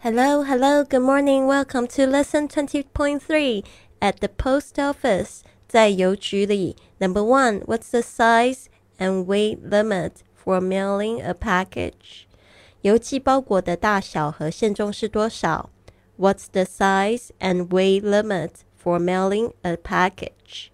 Hello, hello, good morning. Welcome to lesson 20.3 at the post office. 在邮局里 Number 1, what's the size and weight limit for mailing a package? 邮寄包裹的大小和限重是多少？ What's the size and weight limit for mailing a package?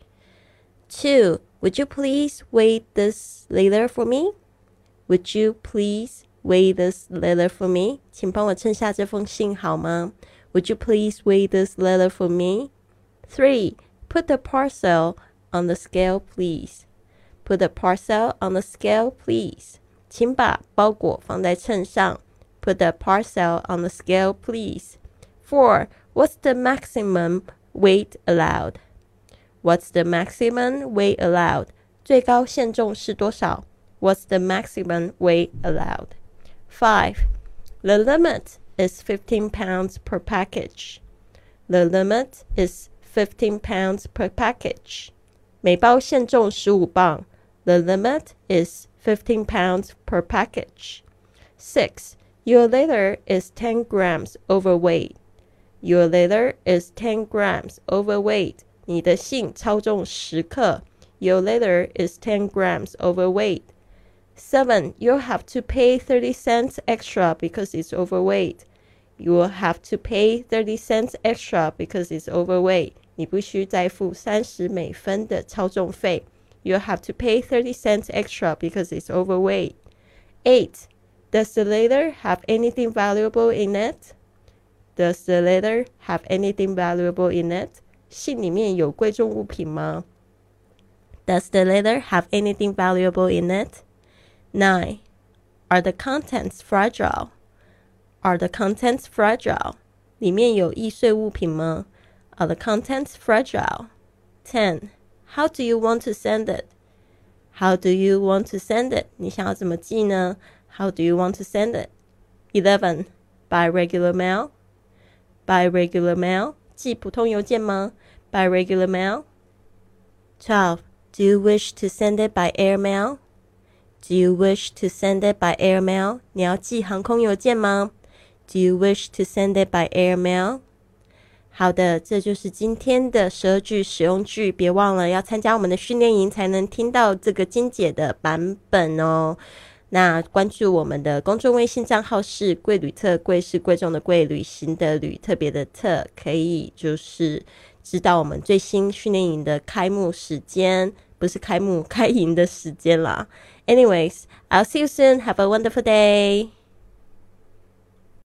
2, would you please weigh this letter for me? Would you please weigh this letter for me? 请帮我称下这封信好吗？ Would you please weigh this letter for me? 3. Put the parcel on the scale, please. Put the parcel on the scale, please. 请把包裹放在秤上。Put the parcel on the scale, please. 4. What's the maximum weight allowed? What's the maximum weight allowed? 最高限重是多少？ What's the maximum weight allowed? 5. The limit is 15 pounds per package. The limit is 15 pounds per package. 每包限重15磅。The limit is 15 pounds per package. 6. Your letter is 10 grams overweight. Your letter is 10 grams overweight. 你的信超重10克。Your letter is 10 grams overweight. 7. You'll have to pay 30 cents extra because it's overweight. You'll have to pay 30 cents extra because it's overweight. 你必须再付30美分的超重费。You'll have to pay 30 cents extra because it's overweight. 8. Does the letter have anything valuable in it? Does the letter have anything valuable in it? 信里面有贵重物品吗？ Does the letter have anything valuable in it? 9. Are the contents fragile? Are the contents fragile? 里面有易碎物品吗？ Are the contents fragile? 10. How do you want to send it? How do you want to send it? 你想要怎么寄呢？ How do you want to send it? 11. By regular mail? By regular mail? 寄普通邮件吗？ By regular mail? 12. Do you wish to send it by airmail? Do you wish to send it by airmail? 你要寄航空邮件吗？ Do you wish to send it by airmail? 好的，这就是今天的12句实用句，别忘了要参加我们的训练营才能听到这个精简的版本哦。那关注我们的公众微信账号是贵旅特，贵是贵重的贵，旅行的旅，特别的特，可以就是知道我们最新训练营的开幕时间，不是开幕，开营的时间啦。Anyways, I'll see you soon. Have a wonderful day.